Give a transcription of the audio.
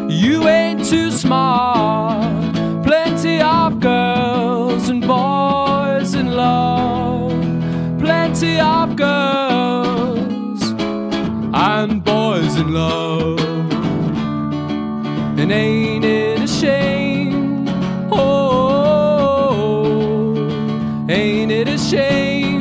You ain't too smart. Plenty of girls and boys in love. Plenty of girls and boys in love. And ain't it a shame? Oh, ain't it a shame?